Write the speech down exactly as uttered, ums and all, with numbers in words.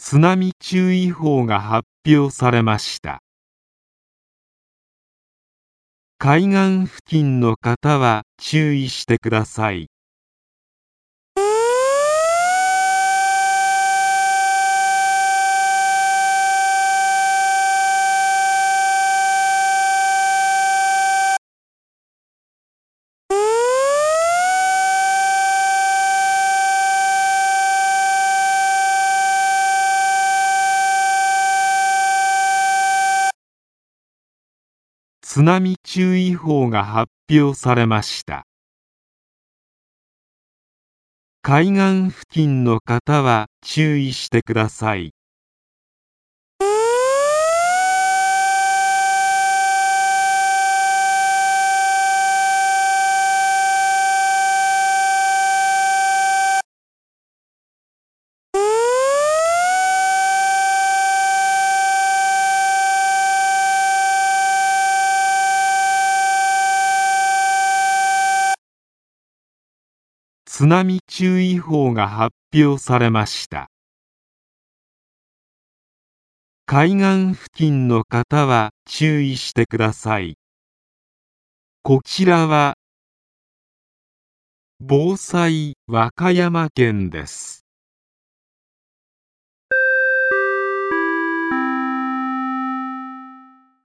津波注意報が発表されました。海岸付近の方は注意してください。津波注意報が発表されました。海岸付近の方は注意してください。津波注意報が発表されました。海岸付近の方は注意してください。こちらは防災和歌山県です。